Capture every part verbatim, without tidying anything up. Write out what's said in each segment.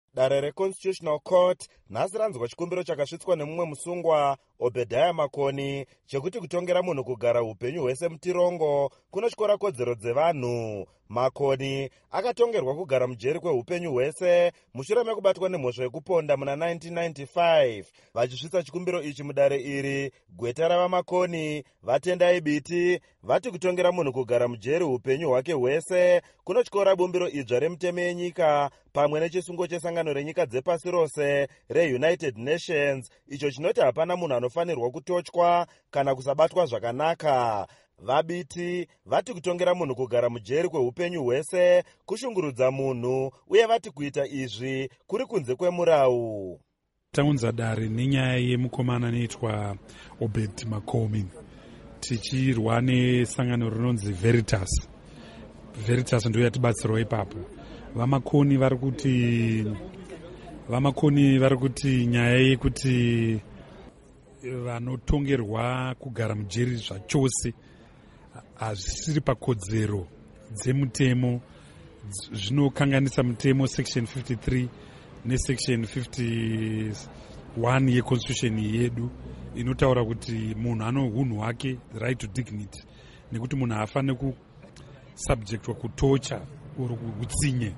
Dare reConstitutional Court nhasi ranzwa chikumbiro chakasvitswa nemumwe musungwa Obedaya Makoni chekuti kutongera munhu kugara upenyu hwese mutirongo kunotyora kodzero dzevanhu. Makoni akatongerwa kugara mujeri kweupenyu hwese mushure mekubatwa nemhosva yekuponda muna nineteen ninety-five. Vachisvitsa chikumbiro ichi mudare iri, gweta ravaMakoni vatendai biti vati kutongera munhu kugara mujeri upenyu hwake hwese kunotyora bumbiro idzva remutemo yenyika pamwe nechisungo chesangano renyika dzepasi rose reUnited Nations icho chinoti hapana munhu anofanirwa kutotywa kana kusabatwa zvakanaka. Vabiti vati kutongera munhu kugara mujeri kweupenyu hwese kushungurudza munhu uye vati kuita izvi kuri kunze kwemurau. Taunza dare nenyaya yemukomana anoitwa Obed Makoni tichirwa nesangano rinonzi Veritas. Veritas ndio yatibatsirwa ipapo. VaMakoni vari kuti VaMakoni vari kuti nyaya yekuti vanotongerwa kugara mujeri zvachose hazvisiri pakodzero dzemutemo, zvinokanganisa mutemo section fifty-three nesection fifty-one yeconstitution yedu inotaura kuti munhu ano hunhu hwake, right to dignity, nekuti munhu hafaniri kusubjectwa kutocha uri hutsinye.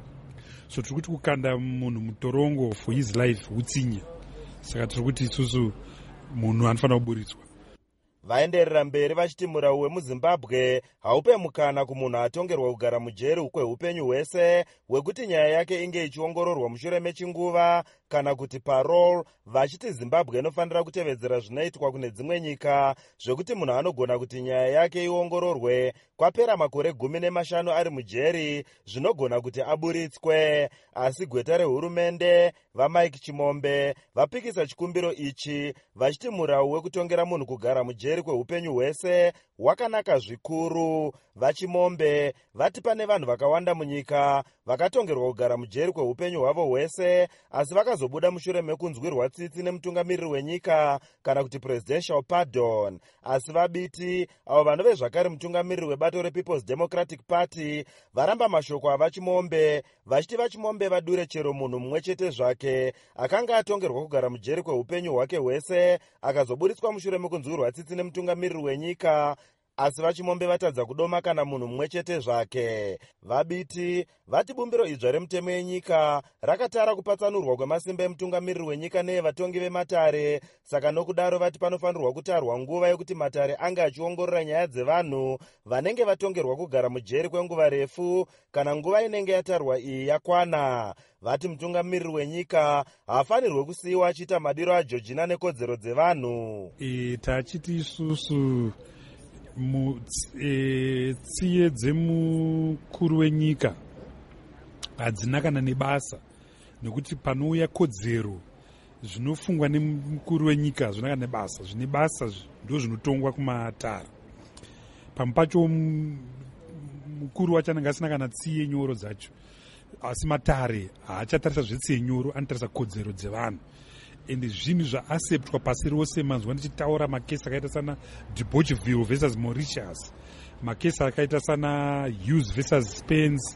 So tiri kuti kukanda munhu mutorongo for his life hutsinye, saka tiri kuti isusu munhu anofanira kuburitswa. Vaenderera mberi vachiti murau wemuZimbabwe haupe mukana kumunhu atongerwa kugara mujeri kweupenyu hwese hwekuti nyaya yake inge ichiongororwa mushure mechinguva kana kuti parole, vachiti Zimbabwe inofanira kutevedzera zvinoitwa kune dzimwe nyika zvekuti munhu anogona kuti nyaya yake iongororwe kwapera makore gumi nemashanu ari mujeri zvinogona kuti aburitswe. Asi gweta rehurumende vaMike Chimombe vapikisa chikumbiro ichi vachiti murau wekutongera munhu kugara mujeri kweupenyu hwese wakanaka zvikuru. VaChimombe vati pane vanhu vakawanda munyika vakatongerwa kugara mujeri kweupenyu hwavo hwese asi vakazobuda mushure mekunzwirwa tsitsi nemutungamiriri wenyika kana kuti presidential pardon. Asi vabiti avo vanove zvakare mutungamiriri webato rePeople's Democratic Party varamba mashoko avaChimombe vachiti vaChimombe vadure chero munhu mumwe chete zvake akanga atongerwa kugara mujeri kweupenyu hwake hwese akazoburitswa mushure mekunzwirwa tsitsi nemutungamiriri wenyika, asi vaChimombe vatadza kudoma kana munhu mumwe chete zvake. Vabiti vati bumbiro idzva remutemo yenyika rakatara kupatsanurwa kwemasimba emutungamiriri wenyika neevatongi vematare, saka nokudaro vati panofanirwa kutarwa nguva yekuti matare ange achiongorora nyaya dzevanhu vanenge vatongerwa kugara mujeri kwenguva refu kana nguva inenge yatarwa iyi yakwana. Vati mutungamiriri wenyika haafanirwe kusiyiwa achiita madiro aJorgina nekodzero dzevanhu. E, tachiti isusu mu e, tsiye dzemukuru wenyika hadzina kana nebasa, nekuti panouya kodzero zvinofungwa nemukuru wenyika zvina kana nebasa, zvine basa ndo zvinotongwa kumatara. Pamwe pacho mukuru wacho anenge asina kana tsiye nyoro dzacho, asi matare haachatarisa zvetsiye nyoro, anotarisa kodzero dzevanhu. Ende zvinhu zvaaseptwa pasi rose manzwa ndichitaura makesi akaita sana Debocheville versus Mauritius, makesi akaita sana Hughes versus Spence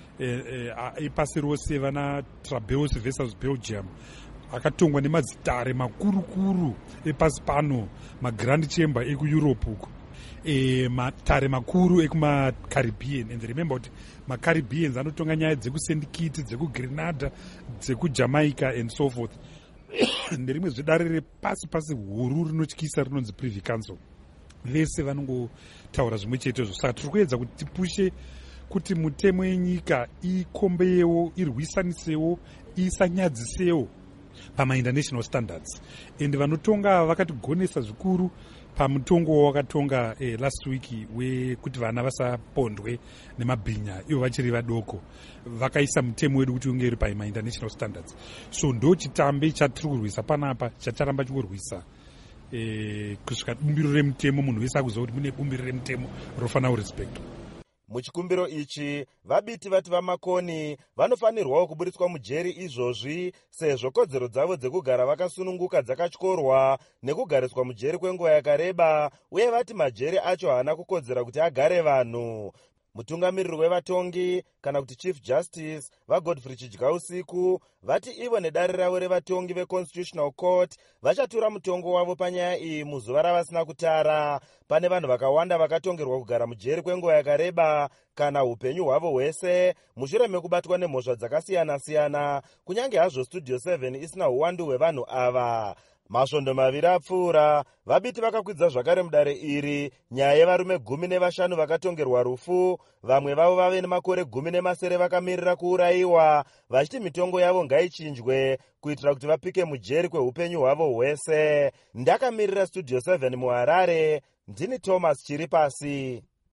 epasi rose, vana Trabelsi versus Belgium akatongwa nemadzitare makurukuru epasi pano, magrand chamber ekuEurope uko, e, matare makuru ekumaCaribbean. And remember kuti maCaribbeans anotonga nyaya dzekusendikiti, dzekugrenada, dzekujamaica and so forth. Nderimwe zvedare repasi pasi huru rinotyisa rinonzi Privy Council, vese vanongotaura zvimwe chetezvo. Saka tiri kuedza kuti tipushe kuti mutemo yenyika ikombeyewo, irwisanisewo, isanyadzisewo pamainternational standards. Ende vanotonga vakatigonesa zvikuru pamutongo wakatonga eh, last week wekuti vana vasapondwe nemabhinya ivo vachiri vadoko, vakaisa mutemo wedu kuti unge iri pamainternational standards. So ndo chitambe chatiri kurwisa panapa, chacharamba chikurwisa eh, kusvika bumbiro remutemo. Munhu wese akuziva kuti mune bumbiro remutemo rofanira kurespectwa. Muchikumbiro ichi vabiti vati vaMakoni vanofanirwawo kuburitswa mujeri izvozvi sezvo kodzero dzavo dzekugara vakasununguka dzakatyorwa nekugariswa mujeri kwenguva yakareba, uye vati majeri acho haana kukodzera kuti agare vanhu. mutungamiriri wevatongi kana kuti chief justice vagodfrey chidyausiku vati ivo nedare ravo revatongi veconstitutional court vachatura mutongo wavo panyaya iyi muzuva ravasina kutara. Pane vanhu vakawanda vakatongerwa kugara mujeri kwenguva yakareba kana upenyu hwavo hwese mushure mekubatwa nemhosva dzakasiyana-siyana, kunyange hazvo studio seven isina uwandu hwevanhu ava. Masvondo maviri apfuura, vabiti vakakwidza zvakare mudare iri nyaya yevarume gumi nevashanu vakatongerwa rufu. Vamwe vavo vave nemakore gumi nemasere vakamirira kuurayiwa, vachiti mitongo yavo ngaichinjwe kuitira kuti vapike mujeri kweupenyu hwavo hwese. Ndakamirira studio seven muHarare, ndini Thomas Chiripasi.